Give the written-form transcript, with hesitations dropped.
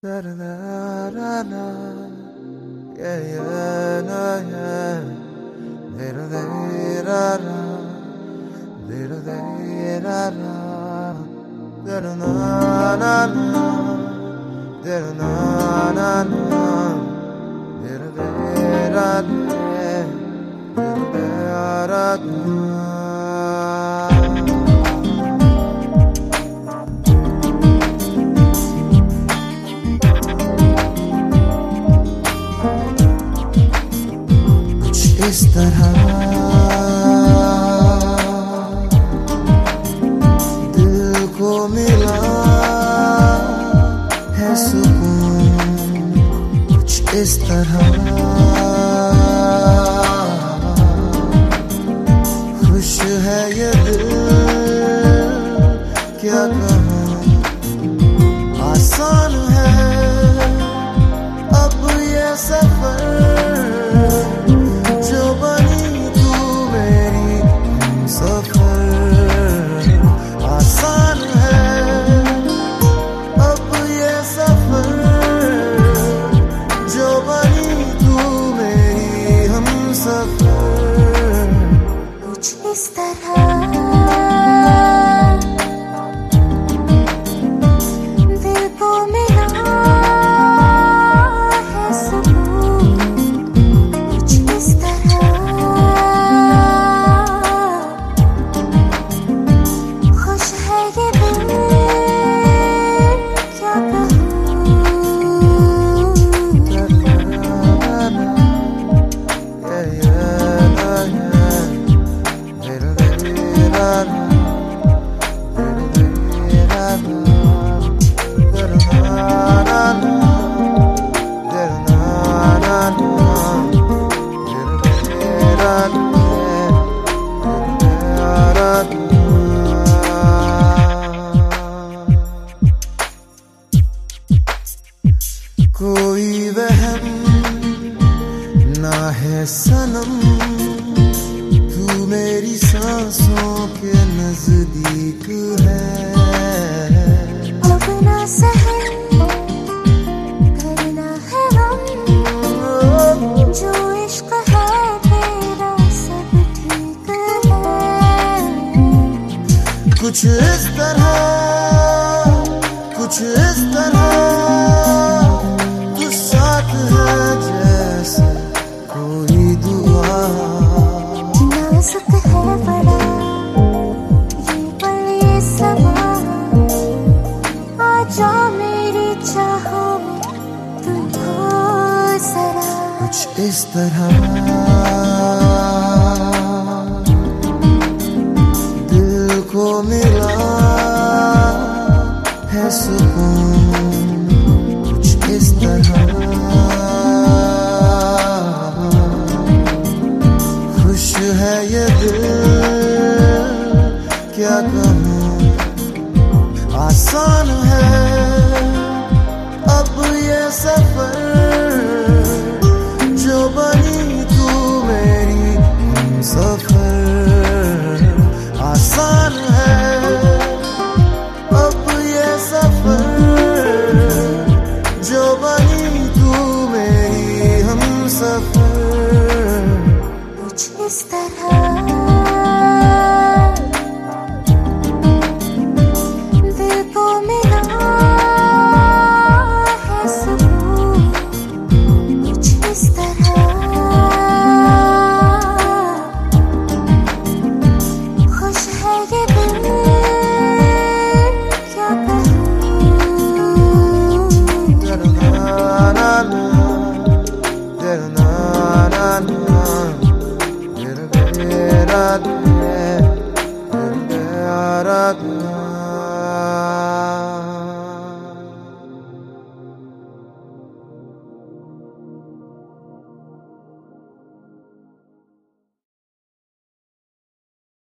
Da da da da da, yeah yeah na yeah, da da da da da, da da da da, da da na na na, da da na na na, da da da da, da da da. इस तरह दिल को मिला है सुकून, कुछ इस तरह खुश है ये दिल, क्या कहूँ आसान है अब ये सफर, इस तरह दिल को मिला है सुकून, कुछ इस तरह खुश है ये दिल, क्या कोई वहम ना है सनम, तू मेरी सांसों के नजदीक है, अब ना सहन करना है हम, जो इश्क है तेरा सब ठीक है, कुछ इस तरह कुछ इस तरह जैसे कोई दुआ, नाजुक है बड़ा ये पल ये समा, आजा मेरी चाहों में तू हो जरा, कुछ इस तरह दिल को मिला है सुकून, कुछ इस तरह है ये दिल, क्या कहूँ आसान है अब ये सफर, जो बनी तू मेरी सफर, आसान है अब ये सफर, जो बनी तू मेरी हम सफर, इस तरह दिल को मिला है सुकून, कुछ इस तरह खुश है ये दिल, क्या कहूँ da